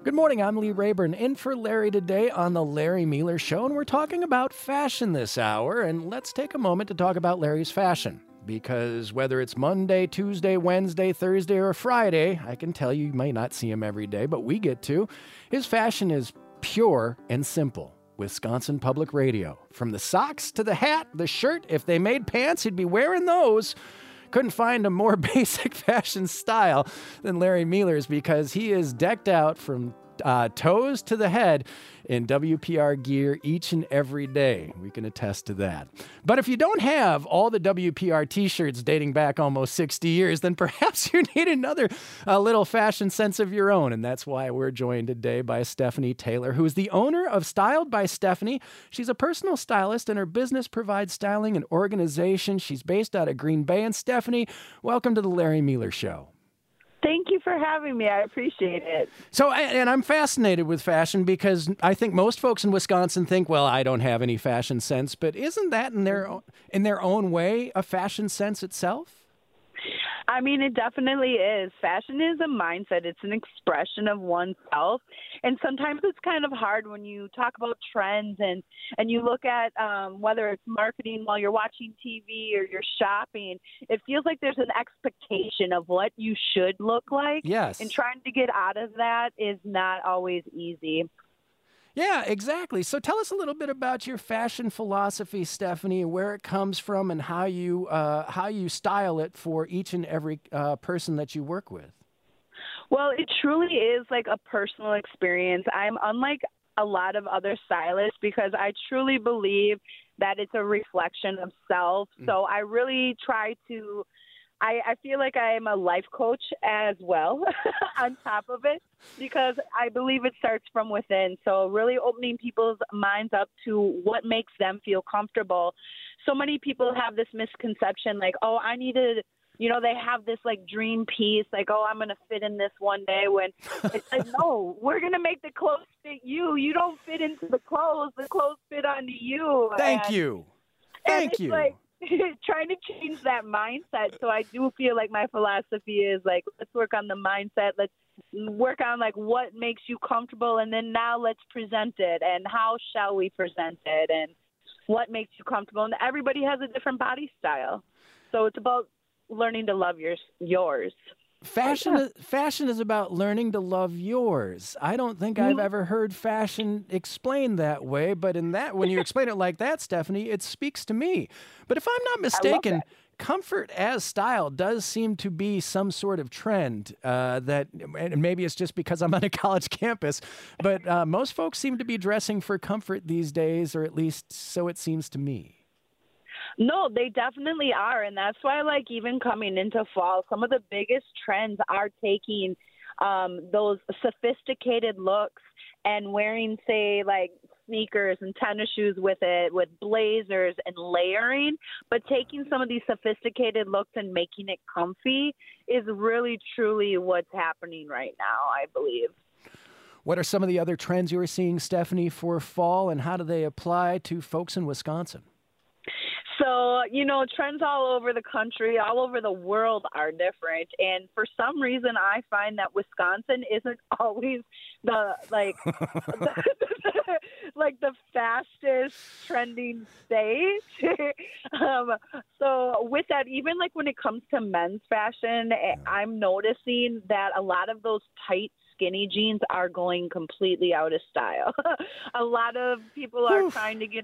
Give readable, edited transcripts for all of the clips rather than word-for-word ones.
Good morning, I'm Lee Rayburn, in for Larry today on The Larry Mealer Show, and we're talking about fashion this hour, and let's take a moment to talk about Larry's fashion. Because whether it's Monday, Tuesday, Wednesday, Thursday, or Friday, I can tell you might not see him every day, but we get to. His fashion is pure and simple. Wisconsin Public Radio. From the socks to the hat, the shirt, if they made pants, he'd be wearing those. Couldn't find a more basic fashion style than Larry Mealer's because he is decked out from toes to the head in WPR gear each and every day. We can attest to that. But if you don't have all the WPR t-shirts dating back almost 60 years, then perhaps you need another little fashion sense of your own. And that's why we're joined today by Stephanie Taylor, who is the owner of Styled by Stephanie. She's a personal stylist and her business provides styling and organization. She's based out of Green Bay. And Stephanie, welcome to the Larry Mealer Show. Thank you for having me. I appreciate it. So, and I'm fascinated with fashion because I think most folks in Wisconsin think, well, I don't have any fashion sense, but isn't that in their own way a fashion sense itself? I mean, it definitely is. Fashion is a mindset. It's an expression of oneself. And sometimes it's kind of hard when you talk about trends and you look at whether it's marketing while you're watching TV or you're shopping. It feels like there's an expectation of what you should look like. Yes. And trying to get out of that is not always easy. Yeah, exactly. So tell us a little bit about your fashion philosophy, Stephanie, where it comes from and how you style it for each and every person that you work with. Well, it truly is like a personal experience. I'm unlike a lot of other stylists because I truly believe that it's a reflection of self. So I really try to I feel like I am a life coach as well on top of it because I believe it starts from within. So really opening people's minds up to what makes them feel comfortable. So many people have this misconception like, oh, I need to, they have this like dream piece, like, oh, I'm going to fit in this one day when it's like, no, we're going to make the clothes fit you. You don't fit into the clothes fit onto you. Thank you. Like, trying to change that mindset. So I do feel like my philosophy is like, let's work on the mindset. Let's work on like what makes you comfortable. And then now let's present it. And how shall we present it? And what makes you comfortable? And everybody has a different body style. So it's about learning to love yours. Fashion is about learning to love yours. I don't think I've ever heard fashion explained that way, but when you explain it like that, Stephanie, it speaks to me. But if I'm not mistaken, comfort as style does seem to be some sort of trend and maybe it's just because I'm on a college campus, but most folks seem to be dressing for comfort these days, or at least so it seems to me. No, they definitely are. And that's why, like, even coming into fall, some of the biggest trends are taking those sophisticated looks and wearing, say, like sneakers and tennis shoes with it, with blazers and layering. But taking some of these sophisticated looks and making it comfy is really, truly what's happening right now, I believe. What are some of the other trends you are seeing, Stephanie, for fall, and how do they apply to folks in Wisconsin? So, trends all over the country, all over the world are different. And for some reason, I find that Wisconsin isn't always the fastest trending state. So with that, even like when it comes to men's fashion, I'm noticing that a lot of those tight skinny jeans are going completely out of style. A lot of people are trying to get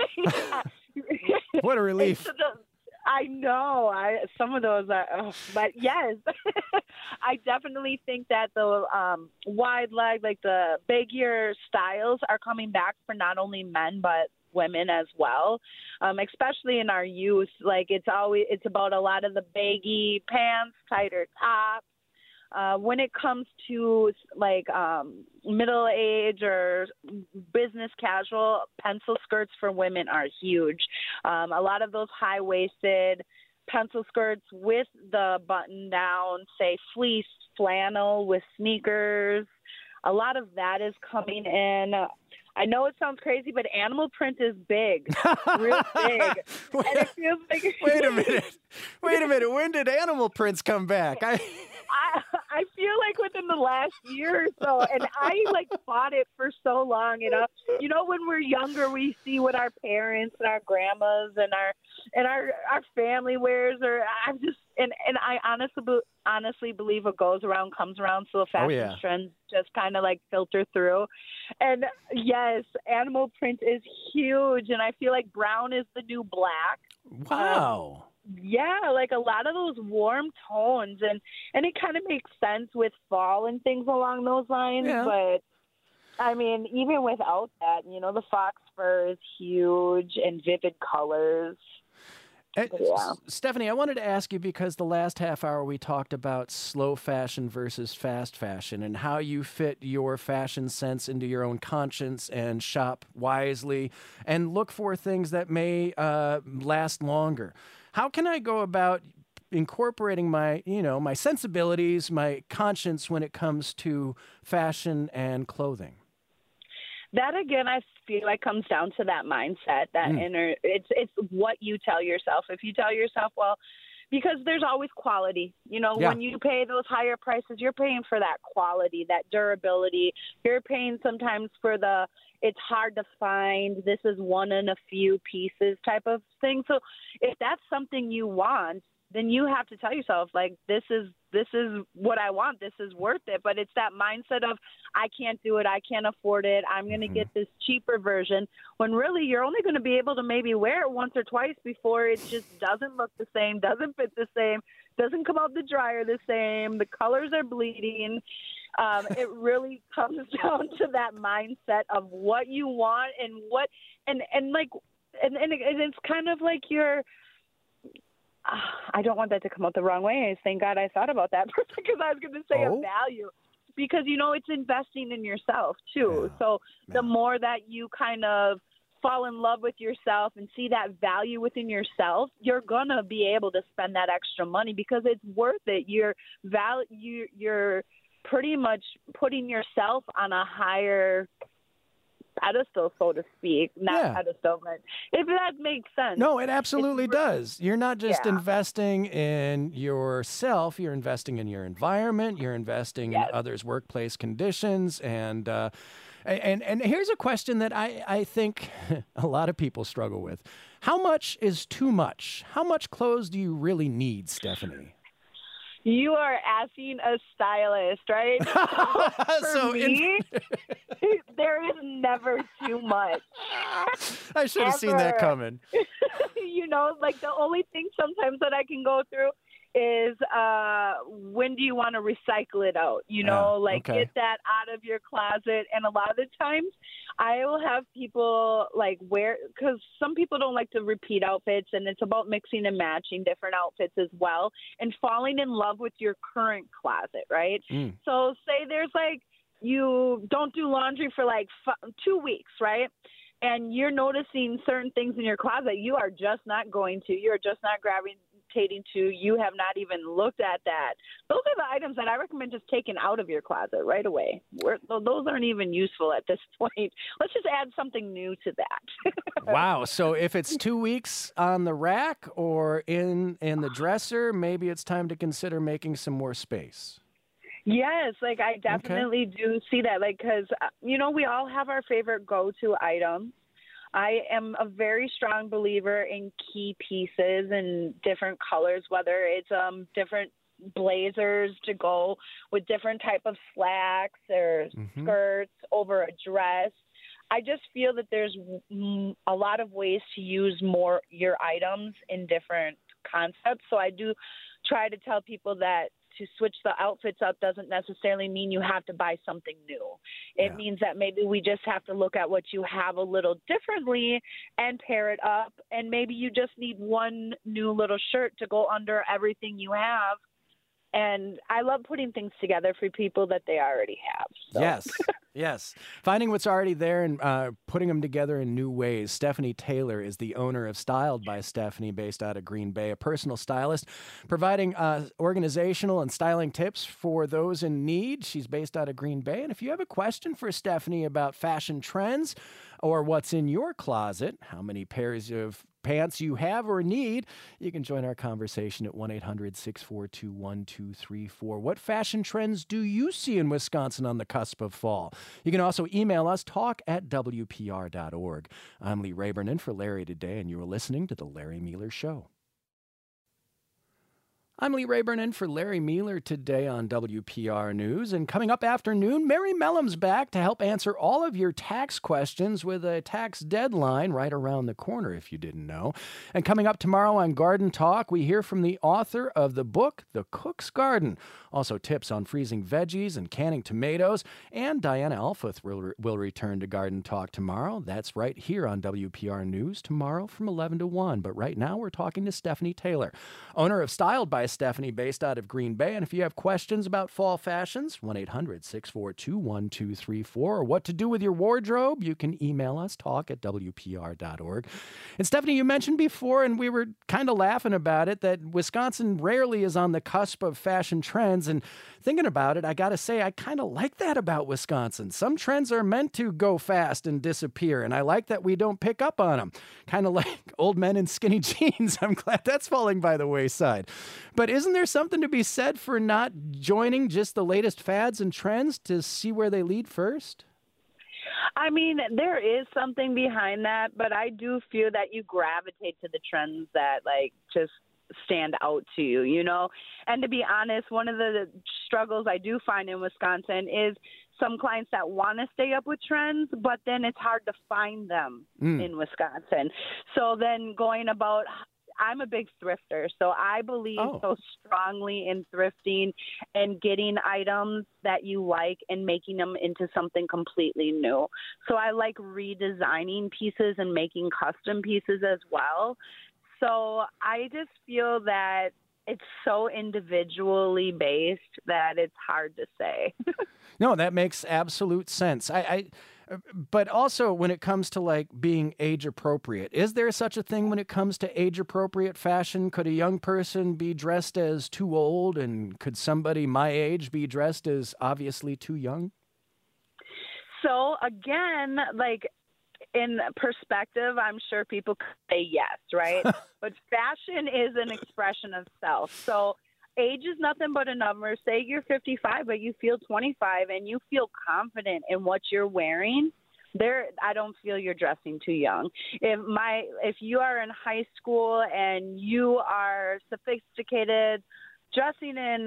What a relief. I know. Some of those are, but yes, I definitely think that the wide leg, like the baggier styles are coming back for not only men, but women as well, especially in our youth. Like it's about a lot of the baggy pants, tighter tops. When it comes to like middle age or business casual, pencil skirts for women are huge. A lot of those high-waisted pencil skirts with the button down, say fleece flannel with sneakers, a lot of that is coming in. I know it sounds crazy, but animal print is big, real big. And it feels like Wait a minute. When did animal prints come back? I I feel like within the last year or so, and I like fought it for so long. You know, when we're younger, we see what our parents and our grandmas and our family wears, or I'm just and I honestly believe what goes around comes around. So the fashion trends just kind of like filter through. And yes, animal print is huge, and I feel like brown is the new black. Wow. Yeah, like a lot of those warm tones, and it kind of makes sense with fall and things along those lines. Yeah. But I mean, even without that, you know, the fox fur is huge and vivid colors. Yeah. Stephanie, I wanted to ask you, because the last half hour we talked about slow fashion versus fast fashion and how you fit your fashion sense into your own conscience and shop wisely and look for things that may last longer. How can I go about incorporating my sensibilities, my conscience when it comes to fashion and clothing? That again, I feel like comes down to that mindset, that inner. It's what you tell yourself. If you tell yourself, well, because there's always quality. You know, when you pay those higher prices, you're paying for that quality, that durability. You're paying sometimes for it's hard to find. This is one in a few pieces type of thing. So if that's something you want, then you have to tell yourself, like, this is what I want. This is worth it. But it's that mindset of, I can't do it. I can't afford it. I'm going to get this cheaper version, when really you're only going to be able to maybe wear it once or twice before it just doesn't look the same, doesn't fit the same, doesn't come out the dryer the same. The colors are bleeding. It really comes down to that mindset of what you want and what, and it's kind of like I don't want that to come out the wrong way. Thank God I thought about that because I was going to say a value, because, you know, it's investing in yourself too. So the more that you kind of fall in love with yourself and see that value within yourself, you're going to be able to spend that extra money because it's worth it. You're pretty much putting yourself on a higher pedestal, so to speak. Not pedestal, but if that makes sense. No, it absolutely does. You're not just investing in yourself, you're investing in your environment, you're investing in others' workplace conditions. And here's a question that I think a lot of people struggle with. How much is too much? How much clothes do you really need, Stephanie? You are asking a stylist, right? For me, there is never too much. I should have seen that coming. You know, like the only thing sometimes that I can go through is when do you want to recycle it out? You know, get that out of your closet. And a lot of the times I will have people like wear, because some people don't like to repeat outfits, and it's about mixing and matching different outfits as well and falling in love with your current closet, right? So say there's like, you don't do laundry for like 2 weeks, right? And you're noticing certain things in your closet you are just not going to. You're just not gravitating to. You have not even looked at that. Those are the items that I recommend just taking out of your closet right away. Those aren't even useful at this point. Let's just add something new to that. Wow. So if it's 2 weeks on the rack or in the dresser, maybe it's time to consider making some more space. Yes, like I definitely do see that, like, because, you know, we all have our favorite go-to items. I am a very strong believer in key pieces and different colors, whether it's different blazers to go with different type of slacks or skirts over a dress. I just feel that there's a lot of ways to use more your items in different concepts. So I do try to tell people that to switch the outfits up doesn't necessarily mean you have to buy something new. It means that maybe we just have to look at what you have a little differently and pair it up. And maybe you just need one new little shirt to go under everything you have. And I love putting things together for people that they already have. So. Yes. Yes. Finding what's already there and putting them together in new ways. Stephanie Taylor is the owner of Styled by Stephanie, based out of Green Bay, a personal stylist, providing organizational and styling tips for those in need. She's based out of Green Bay. And if you have a question for Stephanie about fashion trends or what's in your closet, how many pairs of pants you have or need, you can join our conversation at 1-800-642-1234. What fashion trends do you see in Wisconsin on the cusp of fall? You can also email us, talk@wpr.org. I'm Lee Rayburn in for Larry today, and you are listening to The Larry Meeler Show. I'm Lee Rayburn in for Larry Meeler today on WPR News. And coming up afternoon, Mary Mellum's back to help answer all of your tax questions with a tax deadline right around the corner, if you didn't know. And coming up tomorrow on Garden Talk, we hear from the author of the book, The Cook's Garden. Also tips on freezing veggies and canning tomatoes. And Diana Elfith will return to Garden Talk tomorrow. That's right here on WPR News tomorrow from 11 to 1. But right now, we're talking to Stephanie Taylor, owner of Styled by Stephanie, based out of Green Bay. And if you have questions about fall fashions, 1-800-642-1234, or what to do with your wardrobe, you can email us, talk@wpr.org. And Stephanie, you mentioned before, and we were kind of laughing about it, that Wisconsin rarely is on the cusp of fashion trends. And thinking about it, I got to say, I kind of like that about Wisconsin. Some trends are meant to go fast and disappear, and I like that we don't pick up on them. Kind of like old men in skinny jeans. I'm glad that's falling by the wayside. But isn't there something to be said for not joining just the latest fads and trends to see where they lead first? I mean, there is something behind that, but I do feel that you gravitate to the trends that, like, just stand out to you, you know? And to be honest, one of the struggles I do find in Wisconsin is some clients that want to stay up with trends, but then it's hard to find them in Wisconsin. So then going about, I'm a big thrifter, so I believe so strongly in thrifting and getting items that you like and making them into something completely new. So I like redesigning pieces and making custom pieces as well. So I just feel that it's so individually based that it's hard to say. No, that makes absolute sense. But also when it comes to like being age appropriate, is there such a thing when it comes to age appropriate fashion? Could a young person be dressed as too old, and could somebody my age be dressed as obviously too young? So again, like, in perspective, I'm sure people could say yes, right? But fashion is an expression of self. So age is nothing but a number. Say you're 55, but you feel 25 and you feel confident in what you're wearing. I don't feel you're dressing too young. If you are in high school and you are sophisticated, dressing in,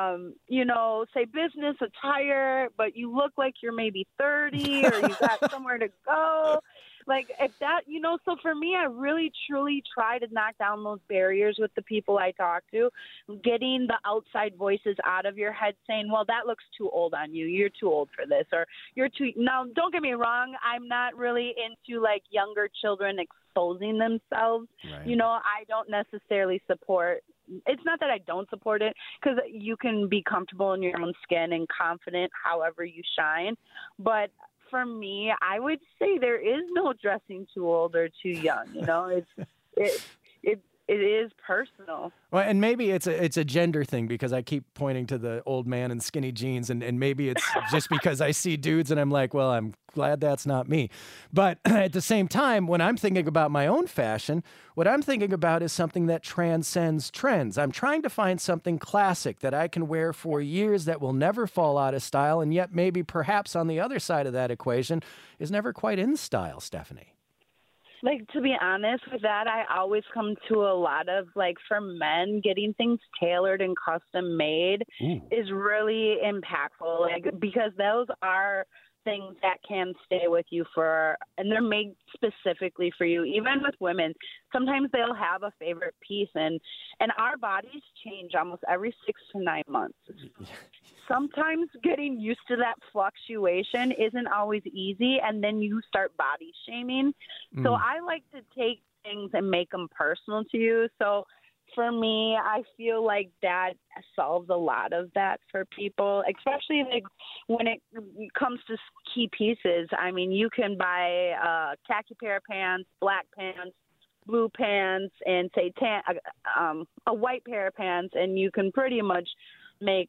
say business attire, but you look like you're maybe 30 or you got somewhere to go. Like if that, so for me, I really, truly try to knock down those barriers with the people I talk to, getting the outside voices out of your head saying, well, that looks too old on you. You're too old for this, or you're too, now don't get me wrong. I'm not really into like younger children exposing themselves. Right. I don't necessarily support. It's not that I don't support it, because you can be comfortable in your own skin and confident however you shine. But for me, I would say there is no dressing too old or too young. It is personal. Well, and maybe it's a gender thing, because I keep pointing to the old man in skinny jeans, and maybe it's just because I see dudes and I'm like, well, I'm glad that's not me. But at the same time, when I'm thinking about my own fashion, what I'm thinking about is something that transcends trends. I'm trying to find something classic that I can wear for years that will never fall out of style, and yet maybe perhaps on the other side of that equation is never quite in style, Stephanie. Like, to be honest with that, I always come to a lot of, like, for men, getting things tailored and custom made is really impactful, like, because those are things that can stay with you and they're made specifically for you. Even with women, sometimes they'll have a favorite piece, and our bodies change almost every 6 to 9 months. Sometimes getting used to that fluctuation isn't always easy, and then you start body shaming. So I like to take things and make them personal to you. So for me, I feel like that solves a lot of that for people, especially like when it comes to key pieces. I mean, you can buy a khaki pair of pants, black pants, blue pants, and say a white pair of pants, and you can pretty much make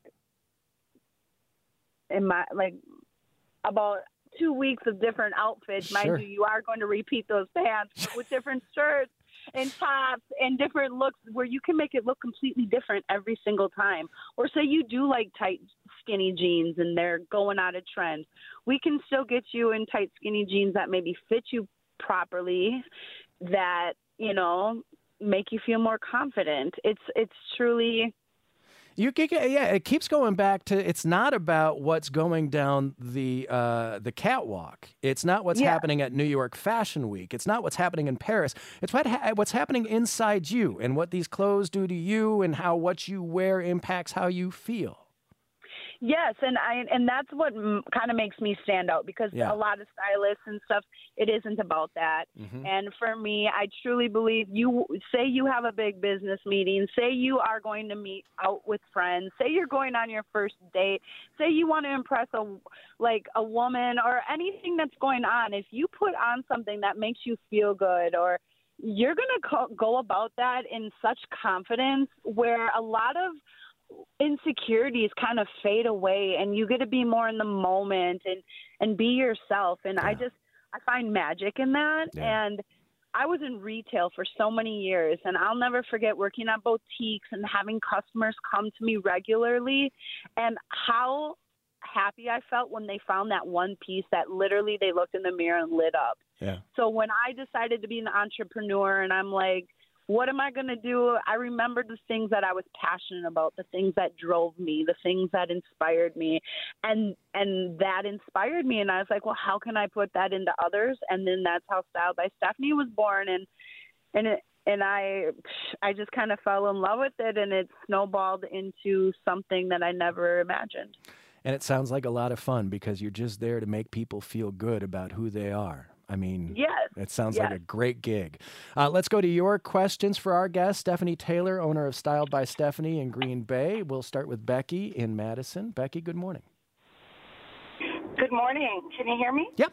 about 2 weeks of different outfits. Sure. Mind you, you are going to repeat those pants with different shirts and tops and different looks where you can make it look completely different every single time. Or say you do like tight, skinny jeans and they're going out of trend. We can still get you in tight, skinny jeans that maybe fit you properly, that, make you feel more confident. It's truly... It keeps going back to, it's not about what's going down the catwalk. It's not what's happening at New York Fashion Week. It's not what's happening in Paris. It's what's happening inside you and what these clothes do to you and how what you wear impacts how you feel. Yes, and that's what kind of makes me stand out, because a lot of stylists and stuff, it isn't about that. Mm-hmm. And for me, I truly believe say you have a big business meeting, say you are going to meet out with friends, say you're going on your first date, say you want to impress a woman or anything that's going on. If you put on something that makes you feel good, or you're going to go about that in such confidence, where a lot of insecurities kind of fade away and you get to be more in the moment and be yourself. And I find magic in that. Yeah. And I was in retail for so many years, and I'll never forget working at boutiques and having customers come to me regularly, and how happy I felt when they found that one piece that literally they looked in the mirror and lit up. Yeah. So when I decided to be an entrepreneur and I'm like, what am I going to do? I remembered the things that I was passionate about, the things that drove me, the things that inspired me. And that inspired me. And I was like, well, how can I put that into others? And then that's how Styled by Stephanie was born. And I just kind of fell in love with it, and it snowballed into something that I never imagined. And it sounds like a lot of fun, because you're just there to make people feel good about who they are. I mean, it sounds like a great gig. Let's go to your questions for our guest, Stephanie Taylor, owner of Styled by Stephanie in Green Bay. We'll start with Becky in Madison. Becky, good morning. Good morning. Can you hear me? Yep.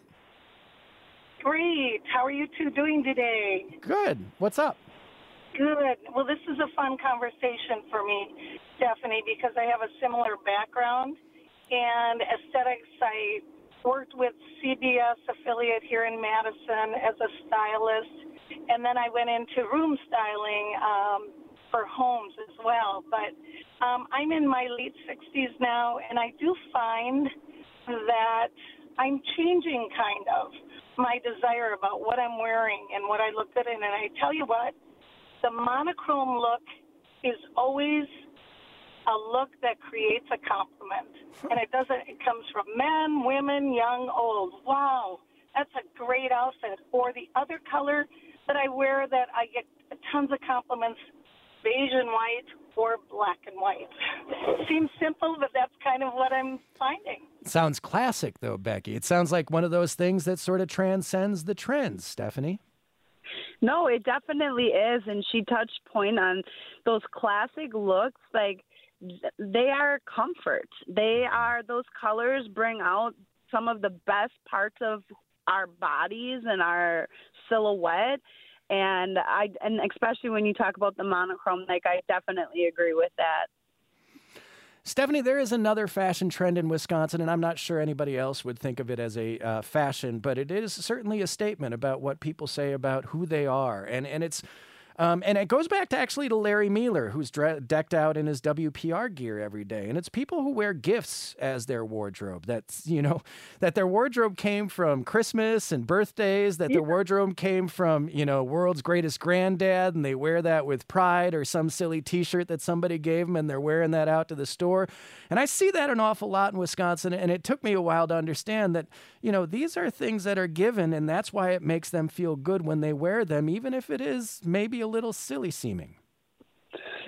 Great. How are you two doing today? Good. What's up? Good. Well, this is a fun conversation for me, Stephanie, because I have a similar background in aesthetics. I worked with CBS affiliate here in Madison as a stylist, and then I went into room styling for homes as well. But I'm in my late 60s now, and I do find that I'm changing kind of my desire about what I'm wearing and what I look good in. And I tell you what, the monochrome look is always a look that creates a compliment. And it comes from men, women, young, old. Wow, that's a great outfit. Or the other color that I wear that I get tons of compliments, beige and white or black and white. It seems simple, but that's kind of what I'm finding. Sounds classic, though, Becky. It sounds like one of those things that sort of transcends the trends, Stephanie. No, it definitely is. And she touched point on those classic looks, like, they are comfort. Those colors bring out some of the best parts of our bodies and our silhouette. And especially when you talk about the monochrome, like, I definitely agree with that. Stephanie, there is another fashion trend in Wisconsin, and I'm not sure anybody else would think of it as a fashion, but it is certainly a statement about what people say about who they are. And it's and it goes back to Larry Mealer, who's decked out in his WPR gear every day. And it's people who wear gifts as their wardrobe. That's, that their wardrobe came from Christmas and birthdays, that their wardrobe came from, world's greatest granddad, and they wear that with pride, or some silly T-shirt that somebody gave them, and they're wearing that out to the store. And I see that an awful lot in Wisconsin, and it took me a while to understand that, these are things that are given, and that's why it makes them feel good when they wear them, even if it is maybe a little silly seeming.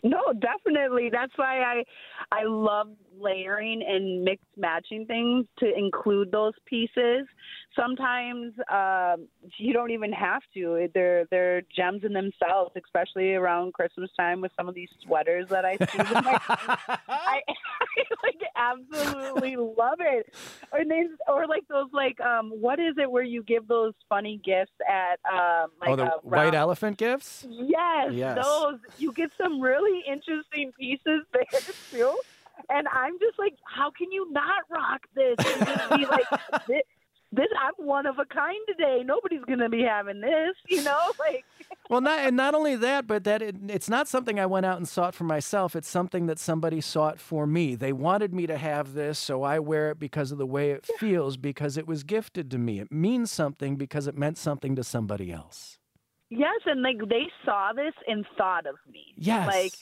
No, definitely. That's why I love layering and mix matching things to include those pieces. Sometimes you don't even have to. They're gems in themselves, especially around Christmas time with some of these sweaters that I see. I like absolutely love it. Or like those what is it where you give those funny gifts at the white elephant gifts? Yes, those. You get some really interesting pieces there too. And I'm just like, how can you not rock this? And just be like, this I'm one of a kind today. Nobody's going to be having this, like. Well, not only that, but that it's not something I went out and sought for myself. It's something that somebody sought for me. They wanted me to have this, so I wear it because of the way it feels, because it was gifted to me. It means something because it meant something to somebody else. Yes, and like they saw this and thought of me. Yes. Like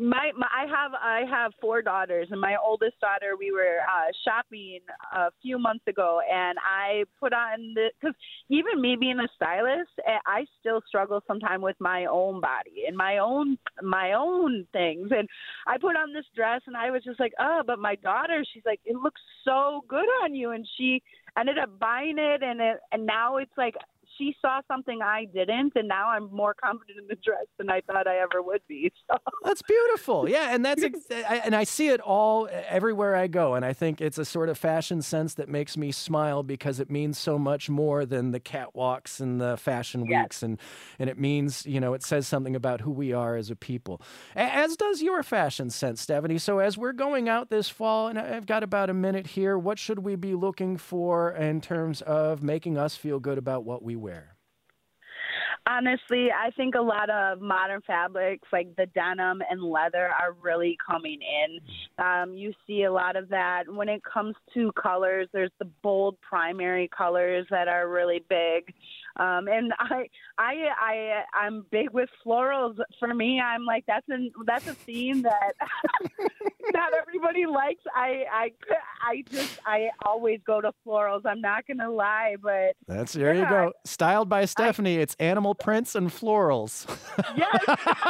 I have 4 daughters, and my oldest daughter, we were shopping a few months ago, and I put on because even me being a stylist, I still struggle sometimes with my own body and my own things. And I put on this dress, and I was just like, oh, but my daughter, she's like, it looks so good on you, and she ended up buying it, and now it's like. She saw something I didn't, and now I'm more confident in the dress than I thought I ever would be. So. That's beautiful. Yeah, and and I see it all everywhere I go, and I think it's a sort of fashion sense that makes me smile because it means so much more than the catwalks and the fashion weeks, and it means, it says something about who we are as a people, as does your fashion sense, Stephanie. So as we're going out this fall, and I've got about a minute here, what should we be looking for in terms of making us feel good about what we wear? Honestly, I think a lot of modern fabrics like the denim and leather are really coming in. You see a lot of that. When it comes to colors, there's the bold primary colors that are really big. And I'm big with florals. For me, I'm like that's a theme that not everybody likes. I always go to florals. I'm not gonna lie, but there you go. Styled by Stephanie. It's animal prints and florals. Yes.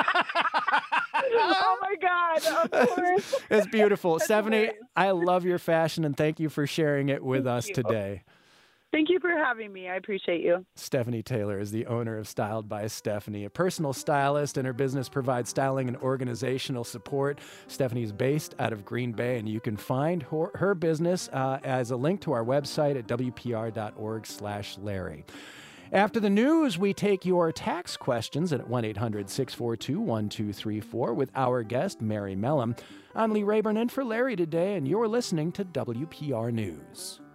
Oh my God! Of course. It's beautiful, Stephanie. I love your fashion, and thank you for sharing it with us today. Thank you for having me. I appreciate you. Stephanie Taylor is the owner of Styled by Stephanie, a personal stylist, and her business provides styling and organizational support. Stephanie's based out of Green Bay, and you can find her business as a link to our website at wpr.org/Larry. After the news, we take your tax questions at 1-800-642-1234 with our guest, Mary Mellum. I'm Lee Rayburn in for Larry today, and you're listening to WPR News.